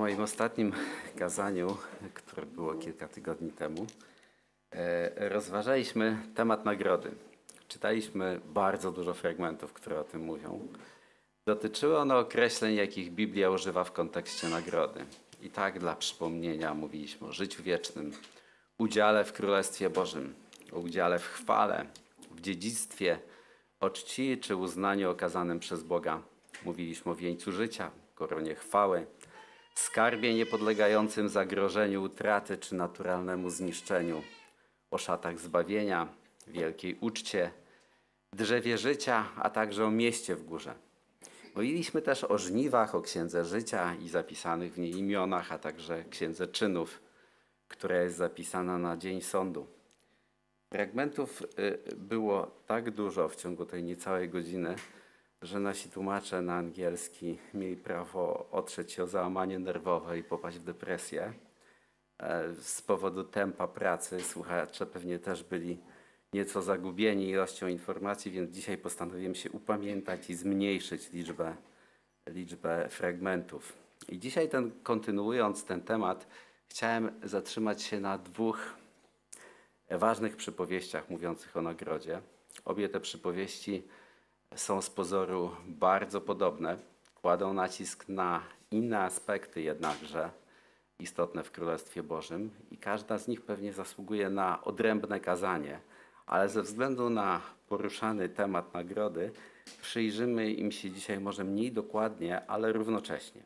moim ostatnim kazaniu, które było kilka tygodni temu, rozważaliśmy temat nagrody. Czytaliśmy bardzo dużo fragmentów, które o tym mówią. Dotyczyły one określeń, jakich Biblia używa w kontekście nagrody. I tak dla przypomnienia mówiliśmy o życiu wiecznym, udziale w Królestwie Bożym, o udziale w chwale, w dziedzictwie, o czci czy uznaniu okazanym przez Boga. Mówiliśmy o wieńcu życia, koronie chwały, skarbie niepodlegającym zagrożeniu utraty czy naturalnemu zniszczeniu, o szatach zbawienia, wielkiej uczcie, drzewie życia, a także o mieście w górze. Mówiliśmy też o żniwach, o księdze życia i zapisanych w niej imionach, a także księdze czynów, która jest zapisana na dzień sądu. Fragmentów było tak dużo w ciągu tej niecałej godziny, że nasi tłumacze na angielski mieli prawo otrzeć się o załamanie nerwowe i popaść w depresję. Z powodu tempa pracy słuchacze pewnie też byli nieco zagubieni ilością informacji, więc dzisiaj postanowiłem się upamiętać i zmniejszyć liczbę fragmentów. I dzisiaj kontynuując ten temat, chciałem zatrzymać się na dwóch ważnych przypowieściach mówiących o nagrodzie. Obie te przypowieści są z pozoru bardzo podobne, kładą nacisk na inne aspekty jednakże istotne w Królestwie Bożym i każda z nich pewnie zasługuje na odrębne kazanie, ale ze względu na poruszany temat nagrody przyjrzymy im się dzisiaj może mniej dokładnie, ale równocześnie.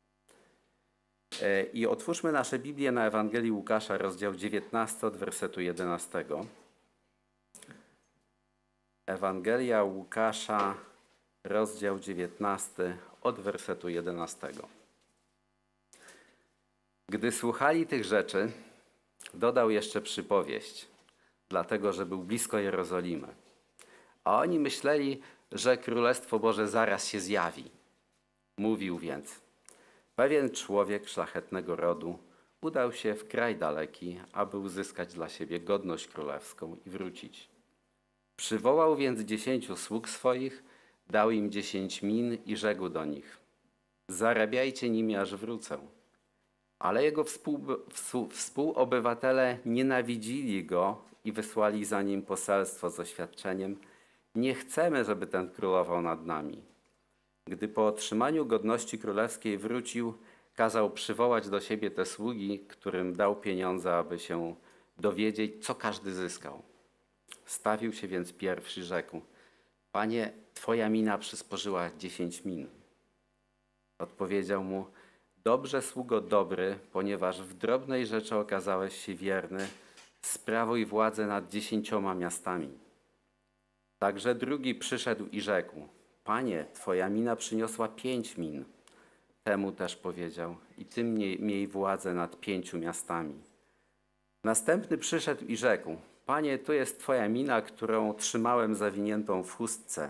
I otwórzmy nasze Biblię na Ewangelii Łukasza, rozdział 19 od wersetu 11. Ewangelia Łukasza, rozdział 19 od wersetu 11. Gdy słuchali tych rzeczy, dodał jeszcze przypowieść, dlatego że był blisko Jerozolimy. A oni myśleli, że Królestwo Boże zaraz się zjawi. Mówił więc: pewien człowiek szlachetnego rodu udał się w kraj daleki, aby uzyskać dla siebie godność królewską i wrócić. Przywołał więc 10 sług swoich, dał im 10 min i rzekł do nich: zarabiajcie nimi, aż wrócę. Ale jego współobywatele nienawidzili go i wysłali za nim poselstwo z oświadczeniem: nie chcemy, żeby ten królował nad nami. Gdy po otrzymaniu godności królewskiej wrócił, kazał przywołać do siebie te sługi, którym dał pieniądze, aby się dowiedzieć, co każdy zyskał. Stawił się więc pierwszy, rzekł: Panie, twoja mina przysporzyła 10 min. Odpowiedział mu: dobrze, sługo dobry, ponieważ w drobnej rzeczy okazałeś się wierny, sprawuj władzę nad 10 miastami. Także drugi przyszedł i rzekł: Panie, twoja mina przyniosła 5 min. Temu też powiedział: i ty miej władzę nad 5 miastami. Następny przyszedł i rzekł: Panie, tu jest twoja mina, którą trzymałem zawiniętą w chustce.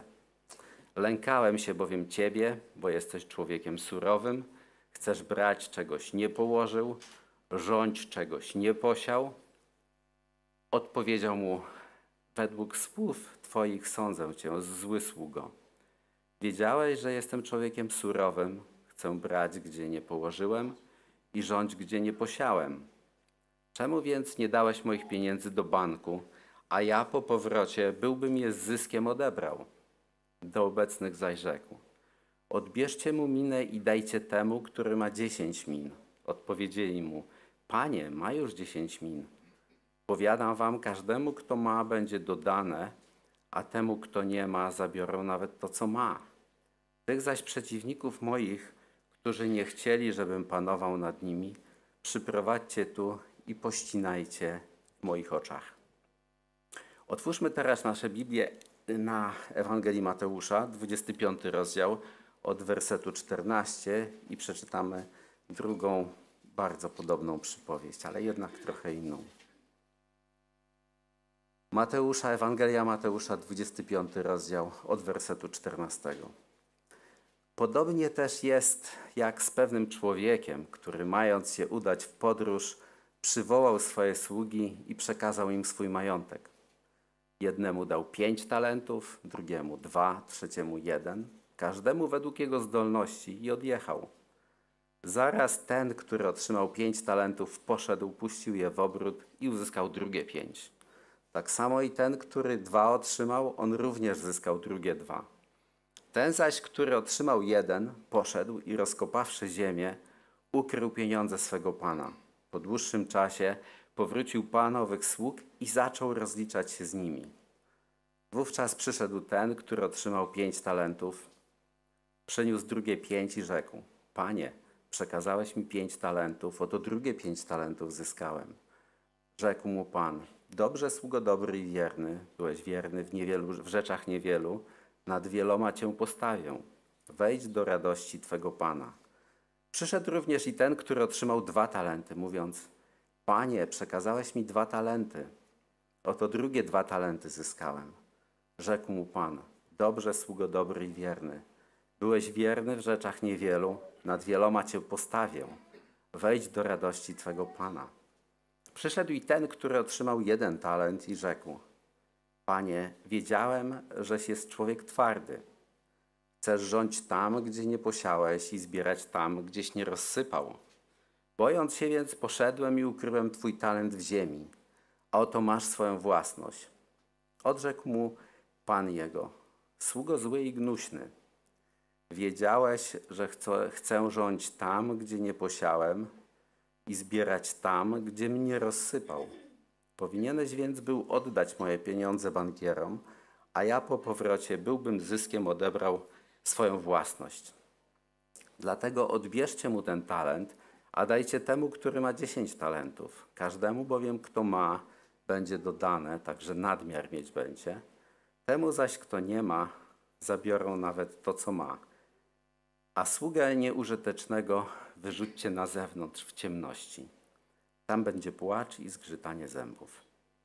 Lękałem się bowiem ciebie, bo jesteś człowiekiem surowym, chcesz brać, czegoś nie położył, rządź, czegoś nie posiał. Odpowiedział mu: według słów twoich sądzę cię, zły sługo. Wiedziałeś, że jestem człowiekiem surowym, chcę brać, gdzie nie położyłem i rządź, gdzie nie posiałem. Czemu więc nie dałeś moich pieniędzy do banku, a ja po powrocie byłbym je z zyskiem odebrał? Do obecnych zaś rzekł: odbierzcie mu minę i dajcie temu, który ma 10 min. Odpowiedzieli mu: Panie, ma już 10 min. Powiadam wam, każdemu, kto ma, będzie dodane, a temu, kto nie ma, zabiorą nawet to, co ma. Tych zaś przeciwników moich, którzy nie chcieli, żebym panował nad nimi, przyprowadźcie tu i pościnajcie w moich oczach. Otwórzmy teraz nasze Biblię na Ewangelii Mateusza, 25 rozdział, od wersetu 14 i przeczytamy drugą, bardzo podobną przypowieść, ale jednak trochę inną. Ewangelia Mateusza, 25 rozdział, od wersetu 14. Podobnie też jest jak z pewnym człowiekiem, który mając się udać w podróż, przywołał swoje sługi i przekazał im swój majątek. Jednemu dał 5 talentów, drugiemu 2, trzeciemu 1, każdemu według jego zdolności i odjechał. Zaraz ten, który otrzymał 5 talentów, poszedł, puścił je w obrót i uzyskał drugie 5. Tak samo i ten, który 2 otrzymał, on również zyskał drugie 2. Ten zaś, który otrzymał 1, poszedł i rozkopawszy ziemię, ukrył pieniądze swego pana. Po dłuższym czasie powrócił pan owych sług i zaczął rozliczać się z nimi. Wówczas przyszedł ten, który otrzymał 5 talentów, przyniósł drugie 5 i rzekł: Panie, przekazałeś mi 5 talentów, oto drugie 5 talentów zyskałem. Rzekł mu pan: Dobrze, sługo dobry i wierny, byłeś wierny w rzeczach niewielu, nad wieloma cię postawię. Wejdź do radości twego pana. Przyszedł również i ten, który otrzymał 2 talenty, mówiąc: Panie, przekazałeś mi 2 talenty, oto drugie 2 talenty zyskałem. Rzekł mu pan: Dobrze, sługo dobry i wierny, byłeś wierny w rzeczach niewielu, nad wieloma cię postawię. Wejdź do radości twego pana. Przyszedł i ten, który otrzymał 1 talent i rzekł: Panie, wiedziałem, żeś jest człowiek twardy. Chcesz rządzić tam, gdzie nie posiałeś i zbierać tam, gdzieś nie rozsypał. Bojąc się więc, poszedłem i ukryłem twój talent w ziemi, a oto masz swoją własność. Odrzekł mu pan jego: Sługo zły i gnuśny. Wiedziałeś, że chcę rządzić tam, gdzie nie posiałem i zbierać tam, gdzie mnie rozsypał. Powinieneś więc był oddać moje pieniądze bankierom, a ja po powrocie byłbym zyskiem odebrał swoją własność. Dlatego odbierzcie mu ten talent, a dajcie temu, który ma 10 talentów. Każdemu bowiem, kto ma, będzie dodane, także nadmiar mieć będzie. Temu zaś, kto nie ma, zabiorą nawet to, co ma. A sługę nieużytecznego wyrzućcie na zewnątrz w ciemności. Tam będzie płacz i zgrzytanie zębów.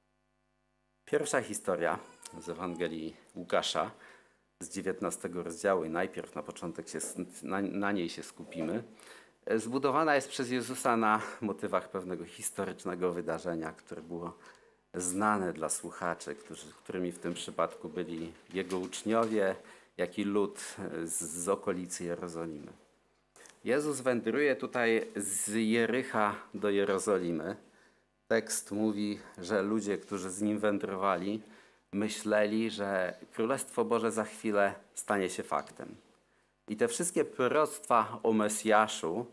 Pierwsza historia z Ewangelii Łukasza z 19 rozdziału i najpierw na początek na niej się skupimy. Zbudowana jest przez Jezusa na motywach pewnego historycznego wydarzenia, które było znane dla słuchaczy, którymi w tym przypadku byli Jego uczniowie, jak i lud z okolicy Jerozolimy. Jezus wędruje tutaj z Jericha do Jerozolimy. Tekst mówi, że ludzie, którzy z nim wędrowali, myśleli, że Królestwo Boże za chwilę stanie się faktem. I te wszystkie proroctwa o Mesjaszu,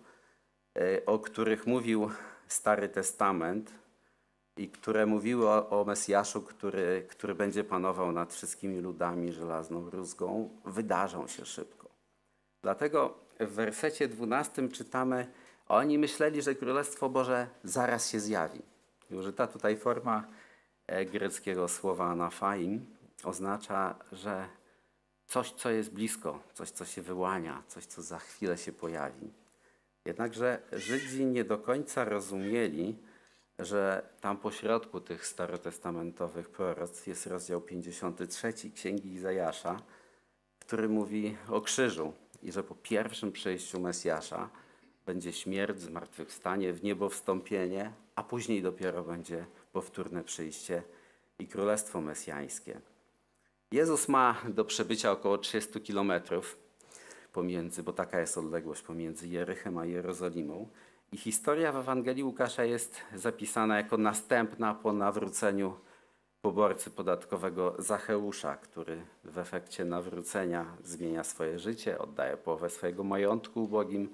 o których mówił Stary Testament i które mówiły o Mesjaszu, który będzie panował nad wszystkimi ludami żelazną rózgą, wydarzą się szybko. Dlatego w wersecie 12 czytamy: Oni myśleli, że Królestwo Boże zaraz się zjawi. I użyta tutaj forma greckiego słowa anafaim oznacza, że coś, co jest blisko, coś, co się wyłania, coś, co za chwilę się pojawi. Jednakże Żydzi nie do końca rozumieli, że tam pośrodku tych starotestamentowych proroctw jest rozdział 53 Księgi Izajasza, który mówi o krzyżu i że po pierwszym przyjściu Mesjasza będzie śmierć, zmartwychwstanie, w niebo wstąpienie, a później dopiero będzie powtórne przyjście i Królestwo Mesjańskie. Jezus ma do przebycia około 30 kilometrów pomiędzy, bo taka jest odległość pomiędzy Jerychem a Jerozolimą. I historia w Ewangelii Łukasza jest zapisana jako następna po nawróceniu poborcy podatkowego Zacheusza, który w efekcie nawrócenia zmienia swoje życie, oddaje połowę swojego majątku ubogim,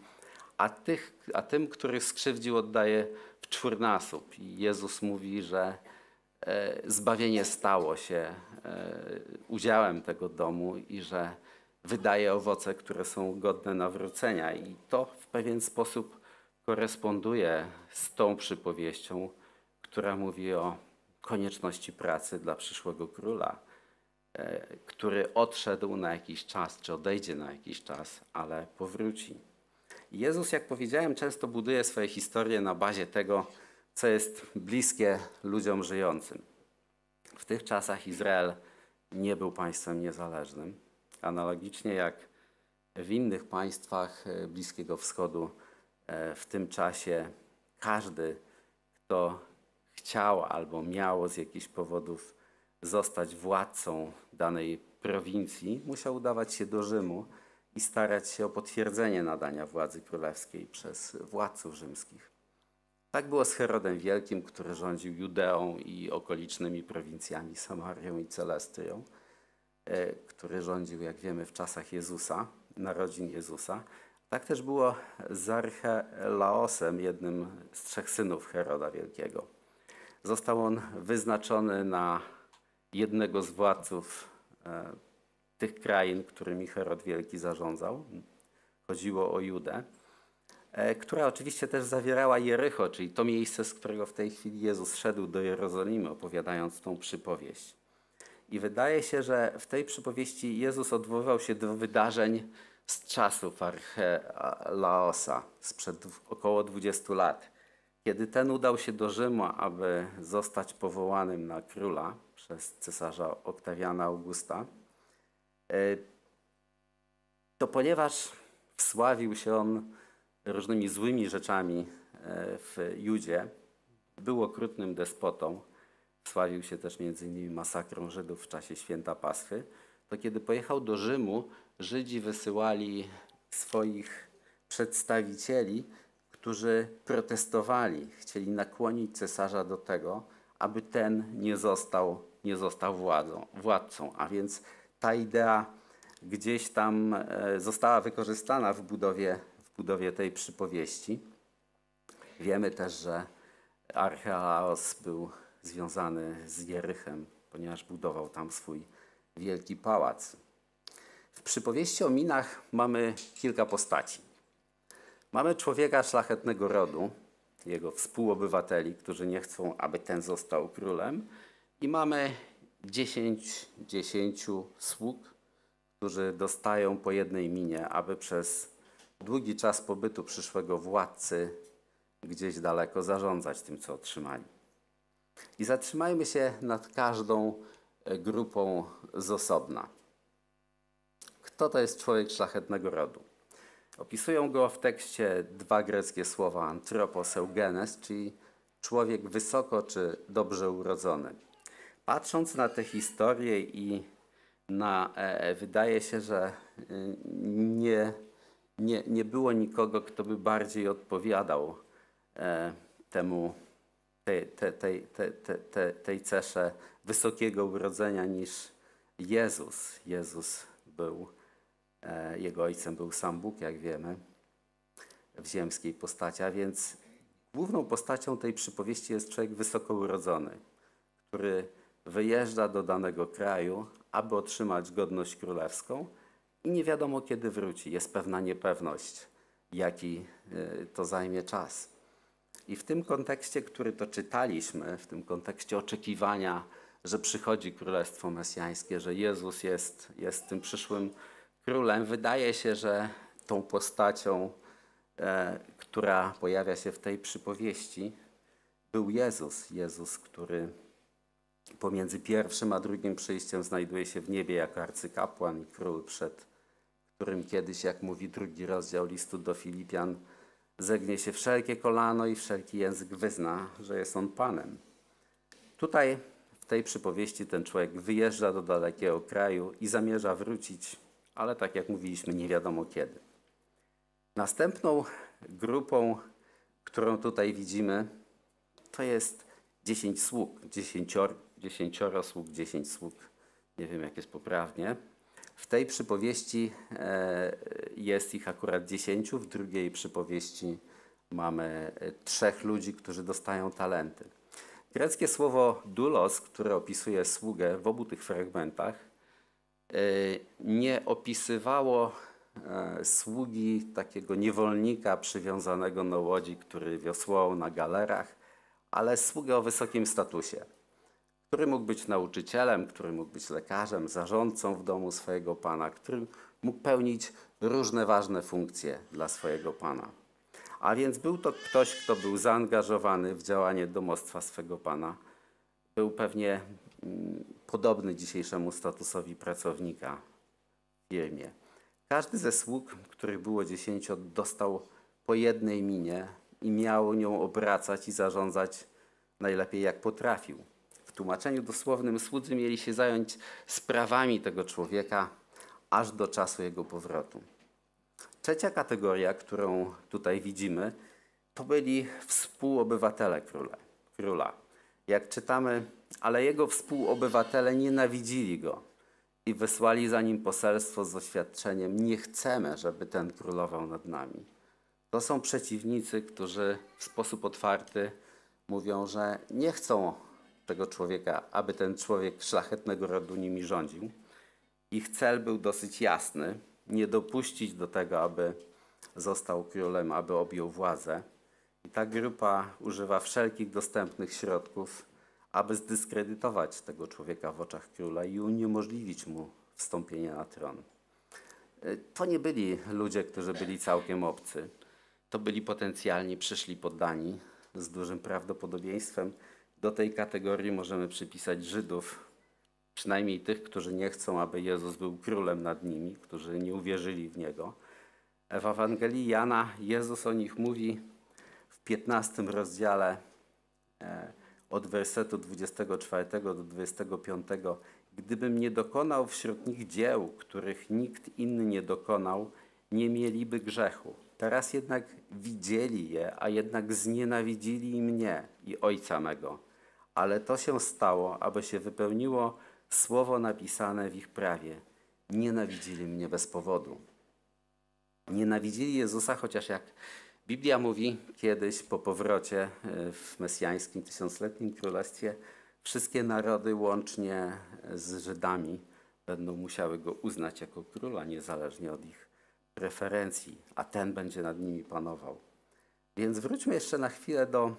a tym, których skrzywdził, oddaje w czwórnasób. I Jezus mówi, że zbawienie stało się udziałem tego domu i że wydaje owoce, które są godne nawrócenia. I to w pewien sposób koresponduje z tą przypowieścią, która mówi o konieczności pracy dla przyszłego króla, który odszedł na jakiś czas, czy odejdzie na jakiś czas, ale powróci. Jezus, jak powiedziałem, często buduje swoje historie na bazie tego, co jest bliskie ludziom żyjącym. W tych czasach Izrael nie był państwem niezależnym. Analogicznie jak w innych państwach Bliskiego Wschodu w tym czasie każdy, kto chciał albo miał z jakichś powodów zostać władcą danej prowincji, musiał udawać się do Rzymu i starać się o potwierdzenie nadania władzy królewskiej przez władców rzymskich. Tak było z Herodem Wielkim, który rządził Judeą i okolicznymi prowincjami, Samarią i Celestyą, który rządził, jak wiemy, w czasach Jezusa, narodzin Jezusa. Tak też było z Archelaosem, jednym z 3 synów Heroda Wielkiego. Został on wyznaczony na jednego z władców tych krain, którymi Herod Wielki zarządzał. Chodziło o Judę, która oczywiście też zawierała Jericho, czyli to miejsce, z którego w tej chwili Jezus szedł do Jerozolimy, opowiadając tą przypowieść. I wydaje się, że w tej przypowieści Jezus odwoływał się do wydarzeń z czasów Archelaosa, sprzed około 20 lat, kiedy ten udał się do Rzymu, aby zostać powołanym na króla przez cesarza Oktawiana Augusta. To ponieważ wsławił się on różnymi złymi rzeczami w Judzie, był okrutnym despotą, wsławił się też m.in. masakrą Żydów w czasie święta Paschy, to kiedy pojechał do Rzymu, Żydzi wysyłali swoich przedstawicieli, którzy protestowali, chcieli nakłonić cesarza do tego, aby ten nie został władcą. A więc ta idea gdzieś tam została wykorzystana w budowie tej przypowieści. Wiemy też, że Archelaos był związany z Jerychem, ponieważ budował tam swój wielki pałac. W przypowieści o minach mamy kilka postaci. Mamy człowieka szlachetnego rodu, jego współobywateli, którzy nie chcą, aby ten został królem, i mamy 10 sług, którzy dostają po jednej minie, aby przez długi czas pobytu przyszłego władcy gdzieś daleko zarządzać tym, co otrzymali. I zatrzymajmy się nad każdą grupą z osobna. Kto to jest człowiek szlachetnego rodu? Opisują go w tekście 2 greckie słowa anthropos, eugenes, czyli człowiek wysoko czy dobrze urodzony. Patrząc na tę historię i wydaje się, że nie było nikogo, kto by bardziej odpowiadał tej cesze wysokiego urodzenia niż Jezus. Jego ojcem był sam Bóg, jak wiemy, w ziemskiej postaci, a więc główną postacią tej przypowieści jest człowiek wysoko urodzony, który wyjeżdża do danego kraju, aby otrzymać godność królewską i nie wiadomo, kiedy wróci. Jest pewna niepewność, jaki to zajmie czas. I w tym kontekście, który to czytaliśmy, w tym kontekście oczekiwania, że przychodzi Królestwo Mesjańskie, że Jezus jest tym przyszłym królem, wydaje się, że tą postacią, która pojawia się w tej przypowieści, był Jezus. Jezus, który pomiędzy pierwszym a drugim przyjściem znajduje się w niebie jako arcykapłan i król, przed którym kiedyś, jak mówi 2 rozdział listu do Filipian, zegnie się wszelkie kolano i wszelki język wyzna, że jest on Panem. Tutaj w tej przypowieści ten człowiek wyjeżdża do dalekiego kraju i zamierza wrócić, ale tak jak mówiliśmy, nie wiadomo kiedy. Następną grupą, którą tutaj widzimy, to jest 10 sług, 10 sług, 10 sług, nie wiem jak jest poprawnie. W tej przypowieści jest ich akurat 10, w drugiej przypowieści mamy 3 ludzi, którzy dostają talenty. Greckie słowo doulos, które opisuje sługę w obu tych fragmentach, nie opisywało sługi takiego niewolnika przywiązanego na łodzi, który wiosłował na galerach, ale sługę o wysokim statusie, który mógł być nauczycielem, który mógł być lekarzem, zarządcą w domu swojego pana, który mógł pełnić różne ważne funkcje dla swojego pana. A więc był to ktoś, kto był zaangażowany w działanie domostwa swego pana. Był pewnie podobny dzisiejszemu statusowi pracownika w firmie. Każdy ze sług, których było 10, dostał po jednej minie i miał nią obracać i zarządzać najlepiej jak potrafił. W tłumaczeniu dosłownym słudzy mieli się zająć sprawami tego człowieka aż do czasu jego powrotu. Trzecia kategoria, którą tutaj widzimy, to byli współobywatele króla. Jak czytamy, ale jego współobywatele nienawidzili go i wysłali za nim poselstwo z oświadczeniem: nie chcemy, żeby ten królował nad nami. To są przeciwnicy, którzy w sposób otwarty mówią, że nie chcą tego człowieka, aby ten człowiek szlachetnego rodu nimi rządził. Ich cel był dosyć jasny: nie dopuścić do tego, aby został królem, aby objął władzę. I ta grupa używa wszelkich dostępnych środków, aby zdyskredytować tego człowieka w oczach króla i uniemożliwić mu wstąpienie na tron. To nie byli ludzie, którzy byli całkiem obcy. To byli potencjalnie przyszli poddani. Z dużym prawdopodobieństwem do tej kategorii możemy przypisać Żydów, przynajmniej tych, którzy nie chcą, aby Jezus był królem nad nimi, którzy nie uwierzyli w Niego. W Ewangelii Jana Jezus o nich mówi w 15 rozdziale od wersetu 24 do 25. Gdybym nie dokonał wśród nich dzieł, których nikt inny nie dokonał, nie mieliby grzechu. Teraz jednak widzieli je, a jednak znienawidzili mnie i Ojca mego. Ale to się stało, aby się wypełniło słowo napisane w ich prawie. Nienawidzili mnie bez powodu. Nienawidzili Jezusa, chociaż jak Biblia mówi, kiedyś po powrocie w mesjańskim tysiącletnim królestwie wszystkie narody łącznie z Żydami będą musiały go uznać jako króla, niezależnie od ich preferencji, a ten będzie nad nimi panował. Więc wróćmy jeszcze na chwilę do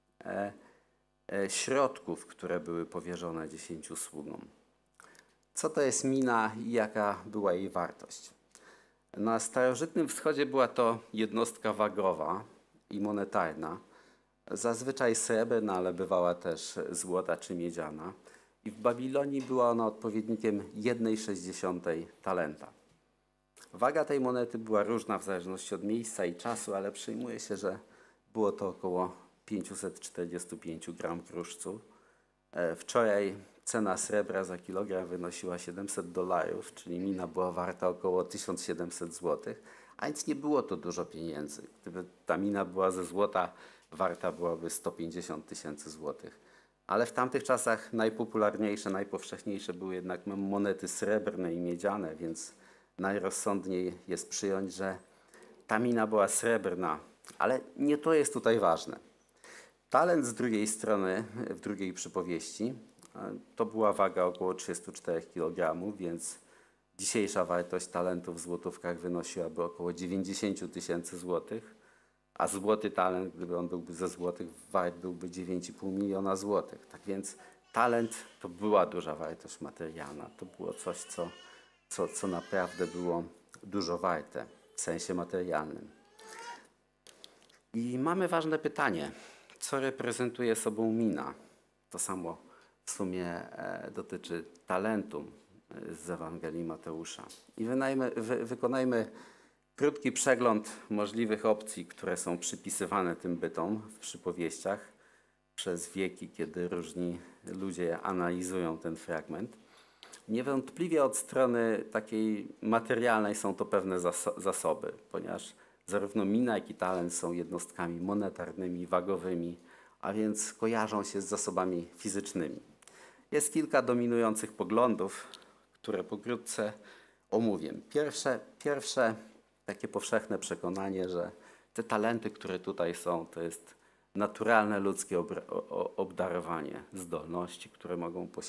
środków, które były powierzone 10 sługom. Co to jest mina i jaka była jej wartość? Na starożytnym wschodzie była to jednostka wagowa i monetarna, zazwyczaj srebrna, ale bywała też złota czy miedziana. I w Babilonii była ona odpowiednikiem 1/60 talenta. Waga tej monety była różna w zależności od miejsca i czasu, ale przyjmuje się, że było to około 545 gram kruszcu. Wczoraj cena srebra za kilogram wynosiła $700, czyli mina była warta około 1700 zł, a więc nie było to dużo pieniędzy. Gdyby ta mina była ze złota, warta byłaby 150 000 złotych. Ale w tamtych czasach najpopularniejsze, najpowszechniejsze były jednak monety srebrne i miedziane, więc najrozsądniej jest przyjąć, że ta mina była srebrna, ale nie to jest tutaj ważne. Talent z drugiej strony, w drugiej przypowieści, to była waga około 34 kg, więc dzisiejsza wartość talentu w złotówkach wynosiłaby około 90 000 złotych, a złoty talent, gdyby on byłby ze złotych, wart byłby 9,5 miliona złotych. Tak więc talent to była duża wartość materialna, to było coś, co naprawdę było dużo warte w sensie materialnym. I mamy ważne pytanie, co reprezentuje sobą mina? To samo w sumie dotyczy talentu z Ewangelii Mateusza. I wykonajmy krótki przegląd możliwych opcji, które są przypisywane tym bytom w przypowieściach przez wieki, kiedy różni ludzie analizują ten fragment. Niewątpliwie od strony takiej materialnej są to pewne zasoby, ponieważ zarówno mina, jak i talent są jednostkami monetarnymi, wagowymi, a więc kojarzą się z zasobami fizycznymi. Jest kilka dominujących poglądów, które pokrótce omówię. Pierwsze takie powszechne przekonanie, że te talenty, które tutaj są, to jest naturalne ludzkie obdarowanie, zdolności, które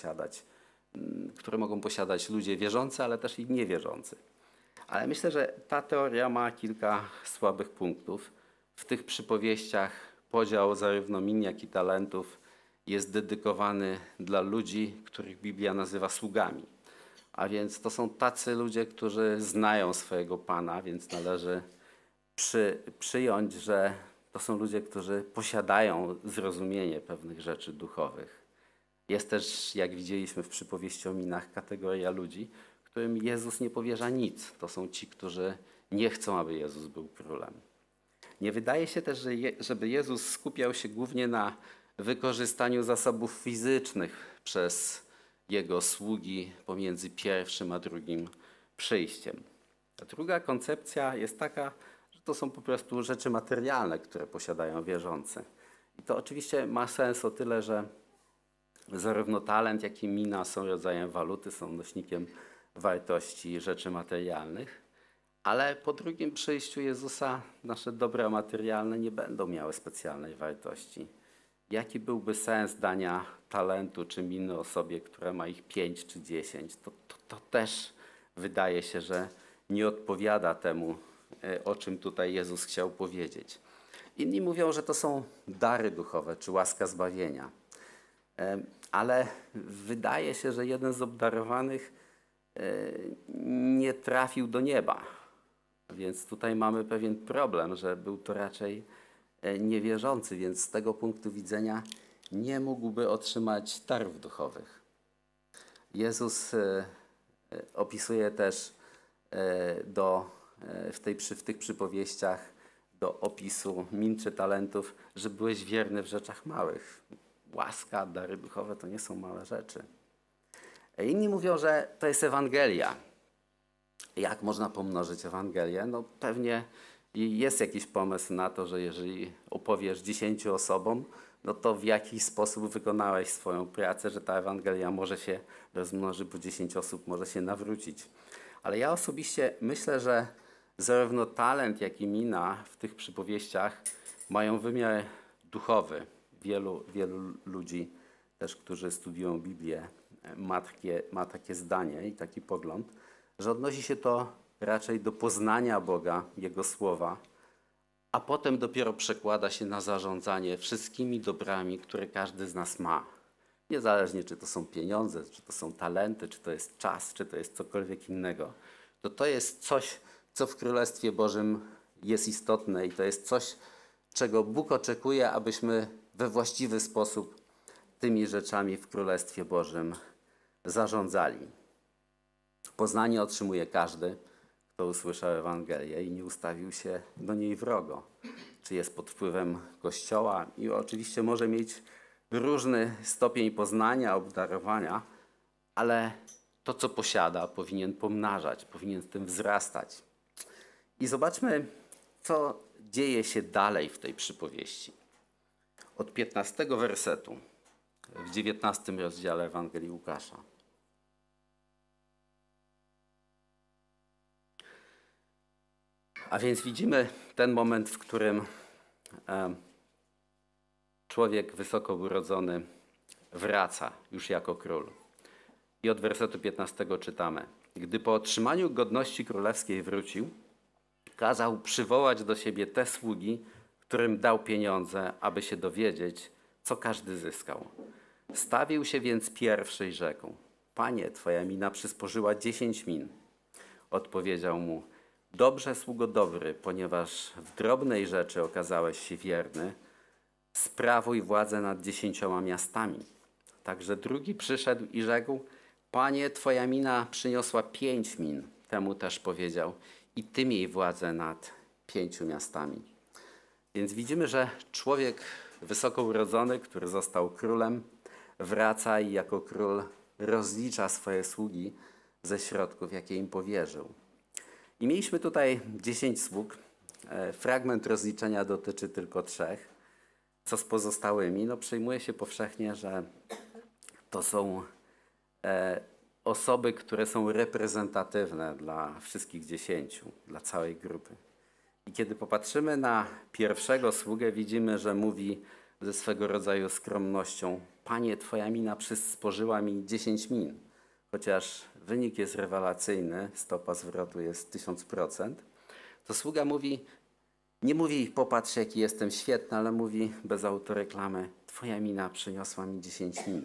mogą posiadać ludzie wierzący, ale też i niewierzący. Ale myślę, że ta teoria ma kilka słabych punktów. W tych przypowieściach podział zarówno min, jak i talentów jest dedykowany dla ludzi, których Biblia nazywa sługami. A więc to są tacy ludzie, którzy znają swojego Pana, więc należy przyjąć, że to są ludzie, którzy posiadają zrozumienie pewnych rzeczy duchowych. Jest też, jak widzieliśmy w przypowieści o minach, kategoria ludzi, którym Jezus nie powierza nic. To są ci, którzy nie chcą, aby Jezus był królem. Nie wydaje się też, żeby Jezus skupiał się głównie na wykorzystaniu zasobów fizycznych przez Jego sługi pomiędzy pierwszym a drugim przyjściem. A druga koncepcja jest taka, że to są po prostu rzeczy materialne, które posiadają wierzący. I to oczywiście ma sens o tyle, że zarówno talent, jak i mina są rodzajem waluty, są nośnikiem wartości rzeczy materialnych, ale po drugim przyjściu Jezusa nasze dobra materialne nie będą miały specjalnej wartości. Jaki byłby sens dania talentu czy miny osobie, która ma ich 5 czy 10? To też wydaje się, że nie odpowiada temu, o czym tutaj Jezus chciał powiedzieć. Inni mówią, że to są dary duchowe czy łaska zbawienia. Ale wydaje się, że jeden z obdarowanych nie trafił do nieba. Więc tutaj mamy pewien problem, że był to raczej niewierzący, więc z tego punktu widzenia nie mógłby otrzymać darów duchowych. Jezus opisuje też w tych przypowieściach do opisu min czy talentów, że byłeś wierny w rzeczach małych. Łaska, dary duchowe to nie są małe rzeczy. Inni mówią, że to jest Ewangelia. Jak można pomnożyć Ewangelię? No pewnie jest jakiś pomysł na to, że jeżeli opowiesz 10 osobom, no to w jakiś sposób wykonałeś swoją pracę, że ta Ewangelia może się rozmnoży, bo 10 osób może się nawrócić. Ale ja osobiście myślę, że zarówno talent, jak i mina w tych przypowieściach mają wymiar duchowy. Wielu ludzi też, którzy studiują Biblię, ma takie zdanie i taki pogląd, że odnosi się to raczej do poznania Boga, Jego Słowa, a potem dopiero przekłada się na zarządzanie wszystkimi dobrami, które każdy z nas ma. Niezależnie, czy to są pieniądze, czy to są talenty, czy to jest czas, czy to jest cokolwiek innego. To jest coś, co w Królestwie Bożym jest istotne i to jest coś, czego Bóg oczekuje, abyśmy we właściwy sposób tymi rzeczami w Królestwie Bożym zarządzali. Poznanie otrzymuje każdy, kto usłyszał Ewangelię i nie ustawił się do niej wrogo. Czy jest pod wpływem Kościoła i oczywiście może mieć różny stopień poznania, obdarowania, ale to, co posiada, powinien pomnażać, powinien w tym wzrastać. I zobaczmy, co dzieje się dalej w tej przypowieści. Od 15 wersetu w 19 rozdziale Ewangelii Łukasza. A więc widzimy ten moment, w którym człowiek wysoko urodzony wraca już jako król. I od wersetu 15 czytamy. Gdy po otrzymaniu godności królewskiej wrócił, kazał przywołać do siebie te sługi, którym dał pieniądze, aby się dowiedzieć, co każdy zyskał. Stawił się więc pierwszy i rzekł: Panie, twoja mina przysporzyła 10 min. Odpowiedział mu: Dobrze, sługo dobry, ponieważ w drobnej rzeczy okazałeś się wierny, sprawuj władzę nad 10 miastami. Także drugi przyszedł i rzekł: Panie, twoja mina przyniosła 5 min. Temu też powiedział: I ty miej władzę nad 5 miastami. Więc widzimy, że człowiek wysoko urodzony, który został królem, wraca i jako król rozlicza swoje sługi ze środków, jakie im powierzył. I mieliśmy tutaj 10 sług. Fragment rozliczenia dotyczy tylko 3. Co z pozostałymi? No, przyjmuje się powszechnie, że to są osoby, które są reprezentatywne dla wszystkich 10, dla całej grupy. I kiedy popatrzymy na pierwszego sługę, widzimy, że mówi ze swego rodzaju skromnością: Panie, twoja mina przysporzyła mi 10 min. Chociaż wynik jest rewelacyjny, stopa zwrotu jest 1000%, to sługa mówi, nie mówi: popatrz, jaki jestem świetny, ale mówi bez autoreklamy: twoja mina przyniosła mi 10 min.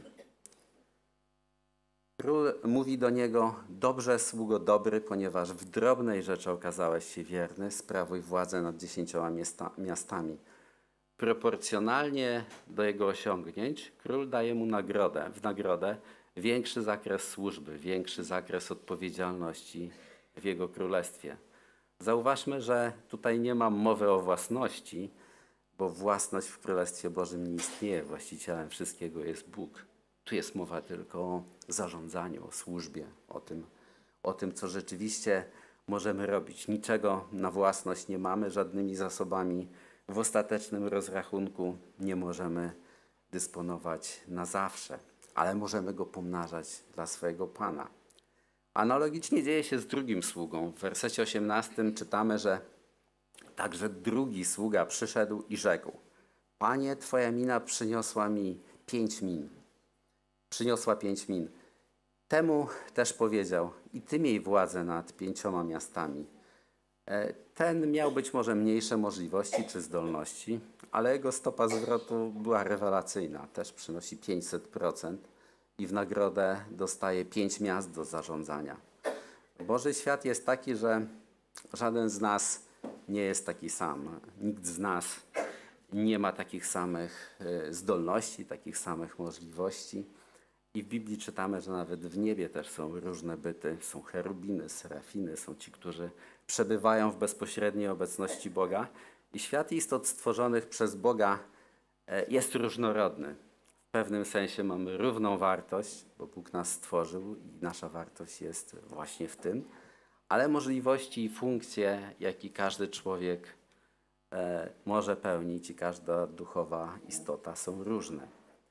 Król mówi do niego: dobrze, sługo dobry, ponieważ w drobnej rzeczy okazałeś się wierny, sprawuj władzę nad 10 miastami. Proporcjonalnie do jego osiągnięć król daje mu w nagrodę większy zakres służby, większy zakres odpowiedzialności w jego królestwie. Zauważmy, że tutaj nie ma mowy o własności, bo własność w Królestwie Bożym nie istnieje. Właścicielem wszystkiego jest Bóg. Tu jest mowa tylko o zarządzaniu, o służbie, o tym, co rzeczywiście możemy robić. Niczego na własność nie mamy, żadnymi zasobami w ostatecznym rozrachunku nie możemy dysponować na zawsze, ale możemy go pomnażać dla swojego Pana. Analogicznie dzieje się z drugim sługą. W wersecie 18 czytamy, że także drugi sługa przyszedł i rzekł: Panie, twoja mina przyniosła mi 5 min. Przyniosła 5 min. Temu też powiedział: i ty miej władzę nad 5 miastami. Ten miał być może mniejsze możliwości czy zdolności, ale jego stopa zwrotu była rewelacyjna. Też przynosi 500% i w nagrodę dostaje 5 miast do zarządzania. Boży świat jest taki, że żaden z nas nie jest taki sam. Nikt z nas nie ma takich samych zdolności, takich samych możliwości. I w Biblii czytamy, że nawet w niebie też są różne byty. Są cherubiny, serafiny, są ci, którzy przebywają w bezpośredniej obecności Boga. I świat istot stworzonych przez Boga jest różnorodny. W pewnym sensie mamy równą wartość, bo Bóg nas stworzył i nasza wartość jest właśnie w tym. Ale możliwości i funkcje, jakie każdy człowiek może pełnić i każda duchowa istota są różne.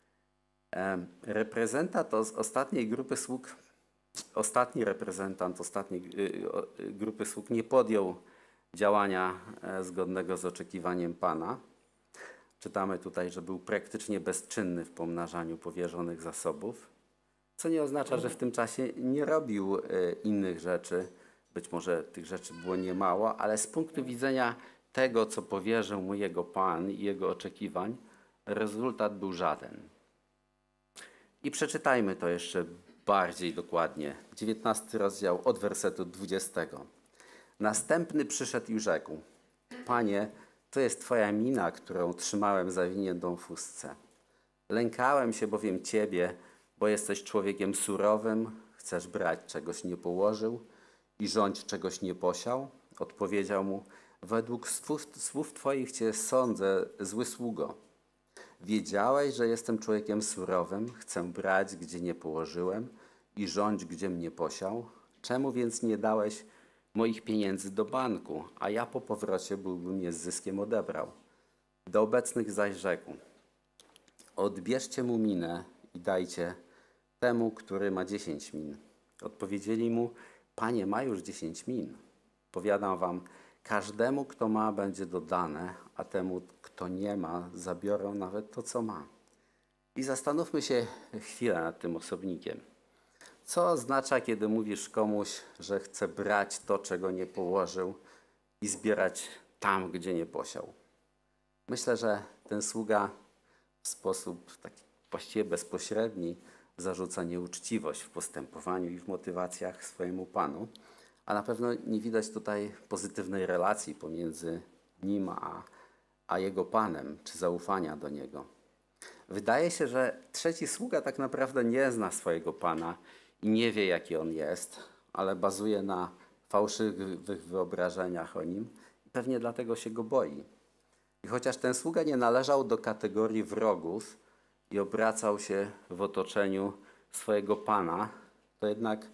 Ostatni reprezentant grupy sług nie podjął działania zgodnego z oczekiwaniem Pana. Czytamy tutaj, że był praktycznie bezczynny w pomnażaniu powierzonych zasobów, co nie oznacza, że w tym czasie nie robił innych rzeczy. Być może tych rzeczy było niemało, ale z punktu widzenia tego, co powierzył mu jego Pan i jego oczekiwań, rezultat był żaden. I przeczytajmy to jeszcze bardziej dokładnie. 19 rozdział od wersetu 20. Następny przyszedł i rzekł: Panie, to jest twoja mina, którą trzymałem zawiniętą w chustce. Lękałem się bowiem ciebie, bo jesteś człowiekiem surowym, chcesz brać, czegoś nie położył i rządź, czegoś nie posiał. Odpowiedział mu: według słów twoich cię sądzę, zły sługo. Wiedziałeś, że jestem człowiekiem surowym, chcę brać, gdzie nie położyłem i rządź, gdzie mnie posiał. Czemu więc nie dałeś moich pieniędzy do banku, a ja po powrocie byłbym je z zyskiem odebrał? Do obecnych zaś rzekł: odbierzcie mu minę i dajcie temu, który ma 10 min. Odpowiedzieli mu: Panie, ma już 10 min. Powiadam wam, każdemu, kto ma, będzie dodane, a temu, kto nie ma, zabiorą nawet to, co ma. I zastanówmy się chwilę nad tym osobnikiem. Co oznacza, kiedy mówisz komuś, że chce brać to, czego nie położył i zbierać tam, gdzie nie posiał? Myślę, że ten sługa w sposób taki właściwie bezpośredni zarzuca nieuczciwość w postępowaniu i w motywacjach swojemu Panu, a na pewno nie widać tutaj pozytywnej relacji pomiędzy nim a jego Panem, czy zaufania do niego. Wydaje się, że trzeci sługa tak naprawdę nie zna swojego Pana i nie wie, jaki on jest, ale bazuje na fałszywych wyobrażeniach o nim i pewnie dlatego się go boi. I chociaż ten sługa nie należał do kategorii wrogów i obracał się w otoczeniu swojego Pana, to jednak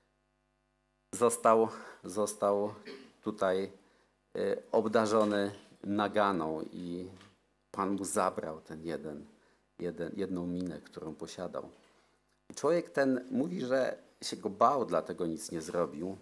został tutaj obdarzony naganą i Pan mu zabrał ten jedną minę, którą posiadał. I człowiek ten mówi, że się go bał, dlatego nic nie zrobił,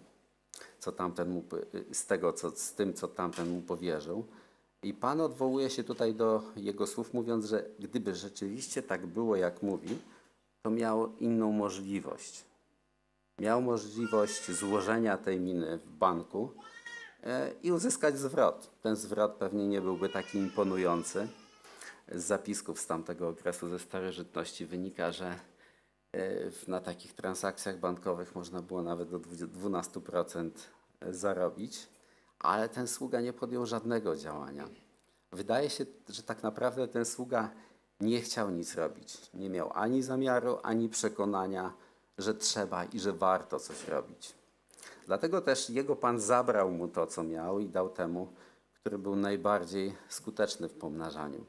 z tym, co tamten mu powierzył. I Pan odwołuje się tutaj do jego słów, mówiąc, że gdyby rzeczywiście tak było, jak mówi, to miał inną możliwość. Miał możliwość złożenia tej miny w banku i uzyskać zwrot. Ten zwrot pewnie nie byłby taki imponujący. Z zapisków z tamtego okresu ze starożytności wynika, że na takich transakcjach bankowych można było nawet do 12% zarobić, ale ten sługa nie podjął żadnego działania. Wydaje się, że tak naprawdę ten sługa nie chciał nic robić. Nie miał ani zamiaru, ani przekonania, że trzeba i że warto coś robić. Dlatego też jego Pan zabrał mu to, co miał i dał temu, który był najbardziej skuteczny w pomnażaniu.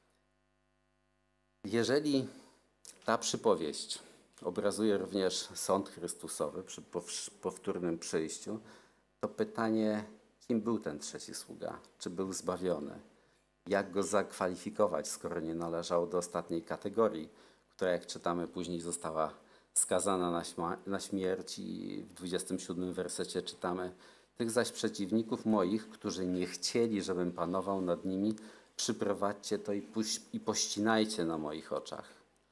Jeżeli ta przypowieść obrazuje również sąd Chrystusowy przy powtórnym przyjściu, to pytanie, kim był ten trzeci sługa? Czy był zbawiony? Jak go zakwalifikować, skoro nie należał do ostatniej kategorii, która, jak czytamy później, została skazana na śmierć i w 27 wersecie czytamy: tych zaś przeciwników moich, którzy nie chcieli, żebym panował nad nimi, przyprowadźcie to i pościnajcie na moich oczach.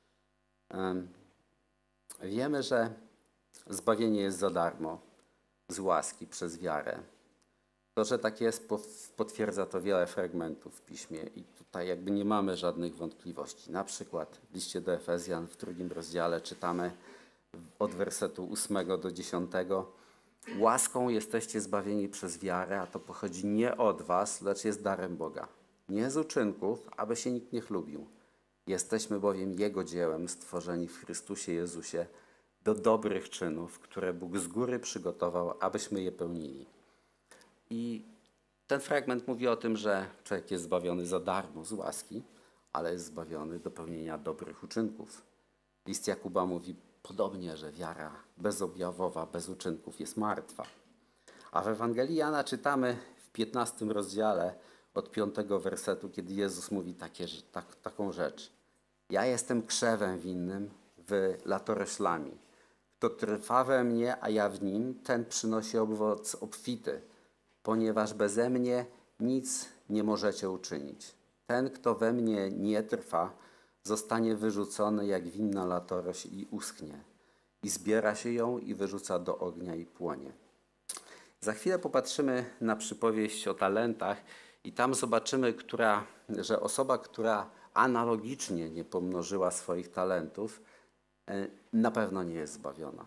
Wiemy, że zbawienie jest za darmo, z łaski, przez wiarę. To, że tak jest, potwierdza to wiele fragmentów w Piśmie i tutaj jakby nie mamy żadnych wątpliwości. Na przykład w liście do Efezjan w 2 rozdziale czytamy od wersetu 8 do 10. Łaską jesteście zbawieni przez wiarę, a to pochodzi nie od was, lecz jest darem Boga. Nie z uczynków, aby się nikt nie chlubił. Jesteśmy bowiem Jego dziełem, stworzeni w Chrystusie Jezusie do dobrych czynów, które Bóg z góry przygotował, abyśmy je pełnili. I ten fragment mówi o tym, że człowiek jest zbawiony za darmo z łaski, ale jest zbawiony do pełnienia dobrych uczynków. List Jakuba mówi podobnie, że wiara bezobjawowa, bez uczynków jest martwa. A w Ewangelii Jana czytamy w 15 rozdziale od 5 wersetu, kiedy Jezus mówi taką rzecz. Ja jestem krzewem winnym, wy latoroślami. Kto trwa we mnie, a ja w nim, ten przynosi owoc obfity, ponieważ beze mnie nic nie możecie uczynić. Ten, kto we mnie nie trwa, zostanie wyrzucony jak winna latorośl i uschnie. I zbiera się ją i wyrzuca do ognia i płonie. Za chwilę popatrzymy na przypowieść o talentach i tam zobaczymy, że osoba, która analogicznie nie pomnożyła swoich talentów, na pewno nie jest zbawiona.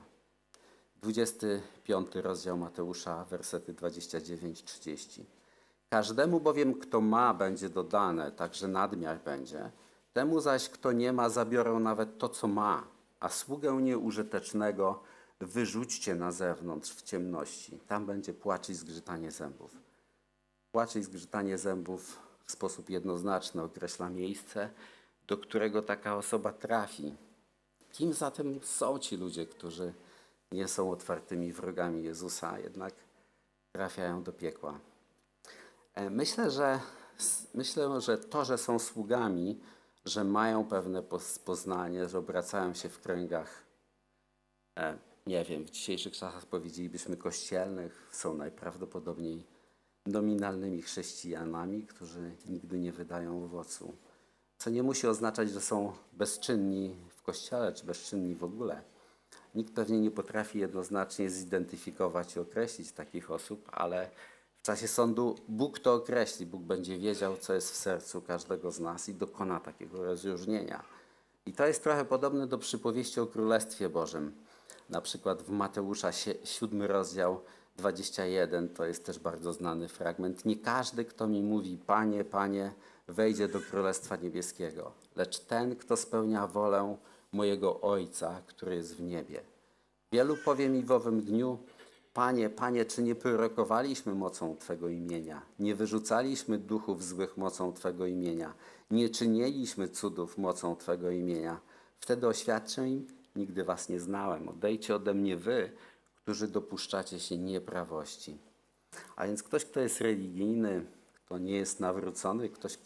25 rozdział Mateusza, wersety 29-30. Każdemu bowiem, kto ma, będzie dodane, także nadmiar będzie. Temu zaś, kto nie ma, zabiorą nawet to, co ma. A sługę nieużytecznego wyrzućcie na zewnątrz w ciemności. Tam będzie płacz i zgrzytanie zębów. Płacz i zgrzytanie zębów w sposób jednoznaczny określa miejsce, do którego taka osoba trafi. Kim zatem są ci ludzie, którzy nie są otwartymi wrogami Jezusa, jednak trafiają do piekła? Myślę, że to, że są sługami, że mają pewne poznanie, że obracają się w kręgach, nie wiem, w dzisiejszych czasach powiedzielibyśmy kościelnych, są najprawdopodobniej nominalnymi chrześcijanami, którzy nigdy nie wydają owocu. Co nie musi oznaczać, że są bezczynni w kościele, czy bezczynni w ogóle. Nikt pewnie nie potrafi jednoznacznie zidentyfikować i określić takich osób, ale w czasie sądu Bóg to określi. Bóg będzie wiedział, co jest w sercu każdego z nas i dokona takiego rozróżnienia. I to jest trochę podobne do przypowieści o Królestwie Bożym. Na przykład w Mateusza 7 rozdział 21, to jest też bardzo znany fragment. Nie każdy, kto mi mówi, Panie, Panie, wejdzie do Królestwa Niebieskiego, lecz ten, kto spełnia wolę mojego Ojca, który jest w niebie. Wielu powie mi w owym dniu, Panie, Panie, czy nie prorokowaliśmy mocą Twego imienia? Nie wyrzucaliśmy duchów złych mocą Twego imienia? Nie czyniliśmy cudów mocą Twego imienia? Wtedy oświadczę im, nigdy Was nie znałem. Odejdźcie ode mnie wy, którzy dopuszczacie się nieprawości. A więc ktoś, kto jest religijny, kto nie jest nawrócony, ktoś,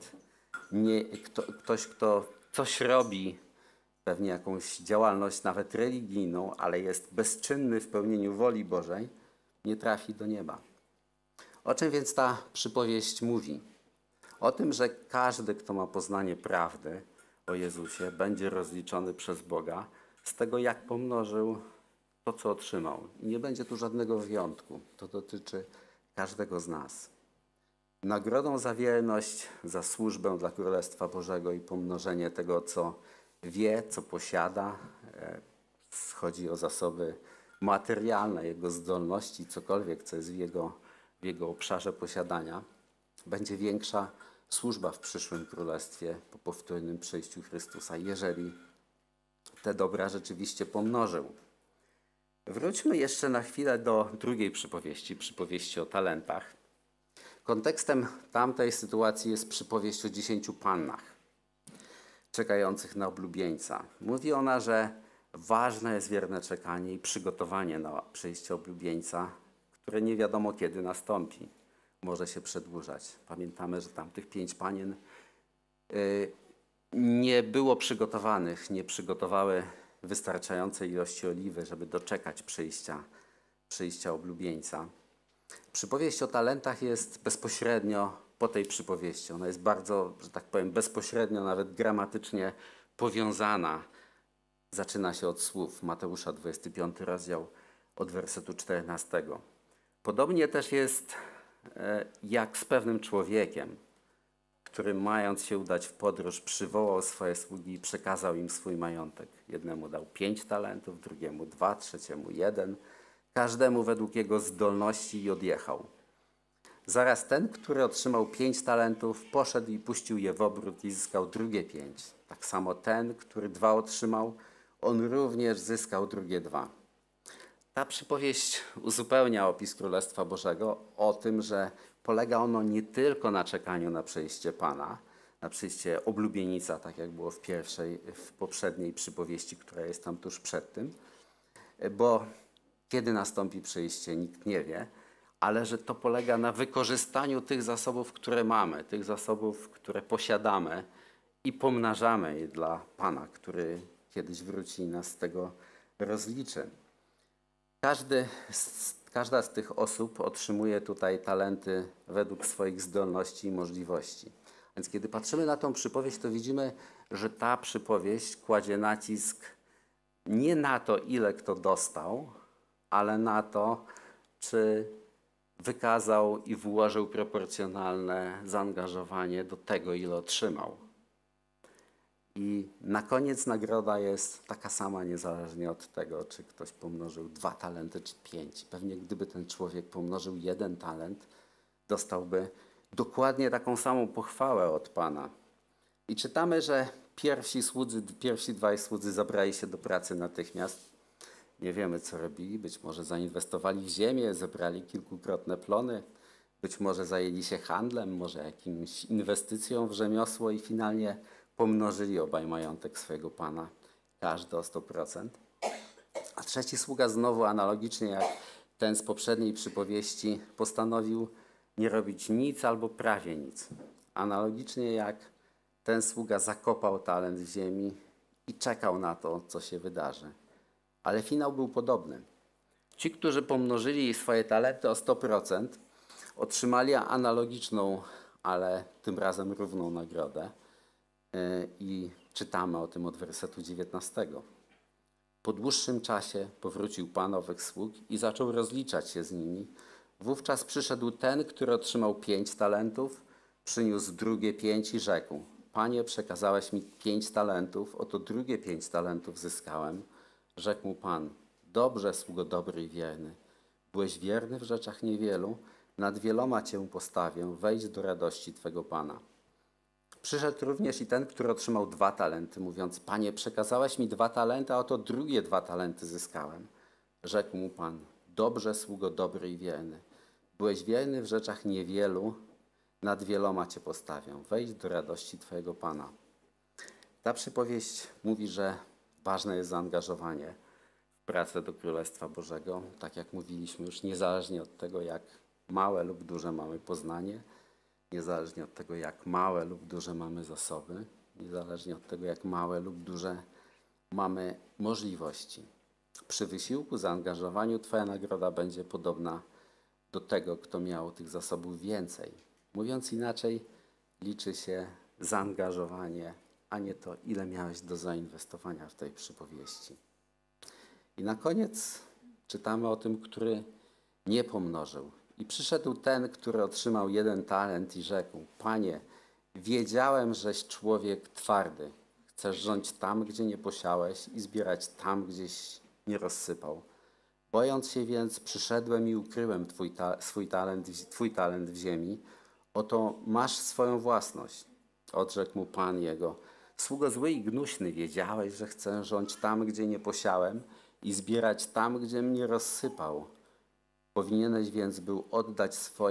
kto coś robi, pewnie jakąś działalność nawet religijną, ale jest bezczynny w pełnieniu woli Bożej, nie trafi do nieba. O czym więc ta przypowieść mówi? O tym, że każdy, kto ma poznanie prawdy o Jezusie, będzie rozliczony przez Boga z tego, jak pomnożył to, co otrzymał. I nie będzie tu żadnego wyjątku. To dotyczy każdego z nas. Nagrodą za wierność, za służbę dla Królestwa Bożego i pomnożenie tego, co wie, co posiada, chodzi o zasoby materialne, jego zdolności, cokolwiek, co jest w jego obszarze posiadania, będzie większa służba w przyszłym Królestwie po powtórnym przyjściu Chrystusa, jeżeli te dobra rzeczywiście pomnożył. Wróćmy jeszcze na chwilę do drugiej przypowieści o talentach. Kontekstem tamtej sytuacji jest przypowieść o 10 pannach czekających na oblubieńca. Mówi ona, że ważne jest wierne czekanie i przygotowanie na przyjście oblubieńca, które nie wiadomo kiedy nastąpi. Może się przedłużać. Pamiętamy, że tam tych 5 panien nie było przygotowanych, nie przygotowały wystarczającej ilości oliwy, żeby doczekać przyjścia oblubieńca. Przypowieść o talentach jest bezpośrednio po tej przypowieści. Ona jest bardzo, że tak powiem, bezpośrednio, nawet gramatycznie powiązana. Zaczyna się od słów Mateusza 25 rozdział od wersetu 14. Podobnie też jest jak z pewnym człowiekiem, który mając się udać w podróż, przywołał swoje sługi i przekazał im swój majątek. Jednemu dał 5 talentów, drugiemu 2, trzeciemu 1, każdemu według jego zdolności i odjechał. Zaraz ten, który otrzymał 5 talentów, poszedł i puścił je w obrót i zyskał drugie 5. Tak samo ten, który 2 otrzymał, on również zyskał drugie 2. Ta przypowieść uzupełnia opis Królestwa Bożego o tym, że polega ono nie tylko na czekaniu na przyjście Pana, na przyjście oblubienica, tak jak było w poprzedniej przypowieści, która jest tam tuż przed tym, bo kiedy nastąpi przyjście, nikt nie wie, ale że to polega na wykorzystaniu tych zasobów, które mamy, tych zasobów, które posiadamy i pomnażamy je dla Pana, który kiedyś wróci i nas z tego rozliczy. Każda z tych osób otrzymuje tutaj talenty według swoich zdolności i możliwości. Więc kiedy patrzymy na tą przypowieść, to widzimy, że ta przypowieść kładzie nacisk nie na to, ile kto dostał, ale na to, czy wykazał i włożył proporcjonalne zaangażowanie do tego, ile otrzymał. I na koniec nagroda jest taka sama, niezależnie od tego, czy ktoś pomnożył 2 talenty, czy 5. Pewnie gdyby ten człowiek pomnożył 1 talent, dostałby dokładnie taką samą pochwałę od Pana. I czytamy, że pierwsi 2 słudzy zabrali się do pracy natychmiast. Nie wiemy, co robili. Być może zainwestowali w ziemię, zebrali kilkukrotne plony. Być może zajęli się handlem, może jakimś inwestycją w rzemiosło i finalnie pomnożyli obaj majątek swojego Pana, każdy o 100%. A trzeci sługa znowu analogicznie jak ten z poprzedniej przypowieści postanowił nie robić nic albo prawie nic. Analogicznie jak ten sługa zakopał talent w ziemi i czekał na to, co się wydarzy. Ale finał był podobny. Ci, którzy pomnożyli swoje talenty o 100%, otrzymali analogiczną, ale tym razem równą nagrodę. I czytamy o tym od wersetu 19. Po dłuższym czasie powrócił Pan owych sług i zaczął rozliczać się z nimi. Wówczas przyszedł ten, który otrzymał 5 talentów, przyniósł drugie 5 i rzekł: Panie, przekazałeś mi 5 talentów, oto drugie 5 talentów zyskałem. Rzekł mu Pan: Dobrze, sługo dobry i wierny. Byłeś wierny w rzeczach niewielu, nad wieloma cię postawię, wejdź do radości twego Pana. Przyszedł również i ten, który otrzymał 2 talenty, mówiąc: Panie, przekazałeś mi 2 talenty, a oto drugie 2 talenty zyskałem. Rzekł mu Pan: Dobrze, sługo dobry i wierny. Byłeś wierny w rzeczach niewielu, nad wieloma cię postawię. Wejdź do radości twojego Pana. Ta przypowieść mówi, że ważne jest zaangażowanie w pracę do Królestwa Bożego. Tak jak mówiliśmy już, niezależnie od tego, jak małe lub duże mamy poznanie, niezależnie od tego, jak małe lub duże mamy zasoby, niezależnie od tego, jak małe lub duże mamy możliwości. Przy wysiłku, zaangażowaniu twoja nagroda będzie podobna do tego, kto miał tych zasobów więcej. Mówiąc inaczej, liczy się zaangażowanie, a nie to, ile miałeś do zainwestowania w tej przypowieści. I na koniec czytamy o tym, który nie pomnożył. I przyszedł ten, który otrzymał 1 talent i rzekł: Panie, wiedziałem, żeś człowiek twardy. Chcesz rządzić tam, gdzie nie posiałeś i zbierać tam, gdzieś nie rozsypał. Bojąc się więc, przyszedłem i ukryłem twój talent w ziemi. Oto masz swoją własność. Odrzekł mu Pan jego: Sługo zły i gnuśny, wiedziałeś, że chcę rządzić tam, gdzie nie posiałem i zbierać tam, gdzie mnie rozsypał. Powinieneś więc był oddać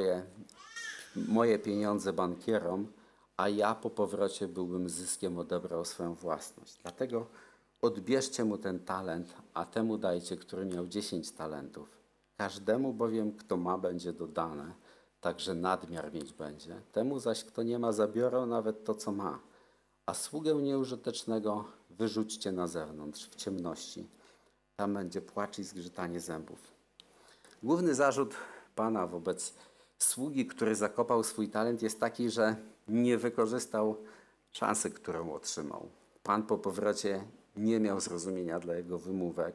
moje pieniądze bankierom, a ja po powrocie byłbym zyskiem odebrał swoją własność. Dlatego odbierzcie mu ten talent, a temu dajcie, który miał 10 talentów. Każdemu bowiem, kto ma, będzie dodane, także nadmiar mieć będzie. Temu zaś, kto nie ma, zabiorą nawet to, co ma. A sługę nieużytecznego wyrzućcie na zewnątrz, w ciemności. Tam będzie płacz i zgrzytanie zębów. Główny zarzut Pana wobec sługi, który zakopał swój talent, jest taki, że nie wykorzystał szansy, którą otrzymał. Pan po powrocie nie miał zrozumienia dla jego wymówek,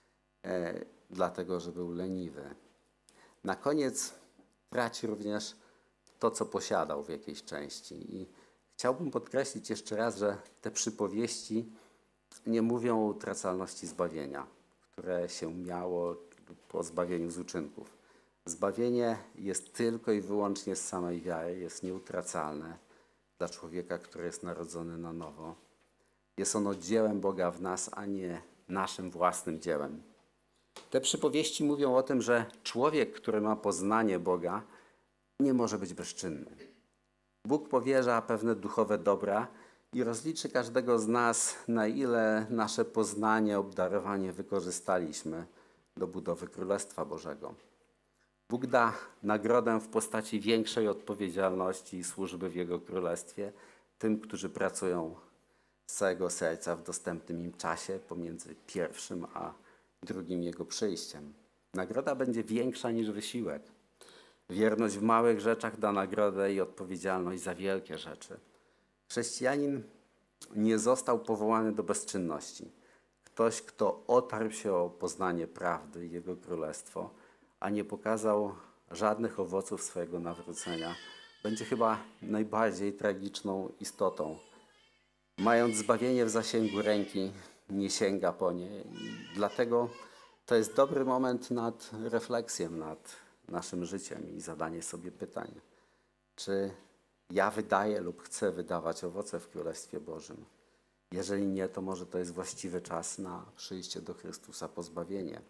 dlatego że był leniwy. Na koniec traci również to, co posiadał w jakiejś części. I chciałbym podkreślić jeszcze raz, że te przypowieści nie mówią o utracalności zbawienia, które się miało po zbawieniu z uczynków. Zbawienie jest tylko i wyłącznie z samej wiary, jest nieutracalne dla człowieka, który jest narodzony na nowo. Jest ono dziełem Boga w nas, a nie naszym własnym dziełem. Te przypowieści mówią o tym, że człowiek, który ma poznanie Boga, nie może być bezczynny. Bóg powierza pewne duchowe dobra i rozliczy każdego z nas, na ile nasze poznanie, obdarowanie wykorzystaliśmy do budowy Królestwa Bożego. Bóg da nagrodę w postaci większej odpowiedzialności i służby w Jego Królestwie tym, którzy pracują z całego serca w dostępnym im czasie pomiędzy pierwszym a drugim Jego przyjściem. Nagroda będzie większa niż wysiłek. Wierność w małych rzeczach da nagrodę i odpowiedzialność za wielkie rzeczy. Chrześcijanin nie został powołany do bezczynności. Ktoś, kto otarł się o poznanie prawdy i Jego Królestwo, a nie pokazał żadnych owoców swojego nawrócenia, będzie chyba najbardziej tragiczną istotą. Mając zbawienie w zasięgu ręki, nie sięga po nie. I dlatego to jest dobry moment nad refleksją nad naszym życiem i zadanie sobie pytań, czy ja wydaję lub chcę wydawać owoce w Królestwie Bożym. Jeżeli nie, to może to jest właściwy czas na przyjście do Chrystusa po zbawienie.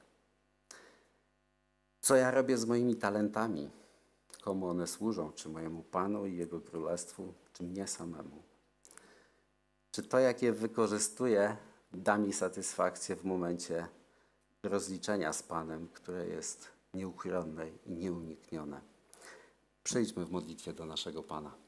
Co ja robię z moimi talentami? Komu one służą? Czy mojemu Panu i Jego Królestwu, czy mnie samemu? Czy to, jak je wykorzystuję, da mi satysfakcję w momencie rozliczenia z Panem, które jest nieuchronne i nieuniknione? Przyjdźmy w modlitwie do naszego Pana.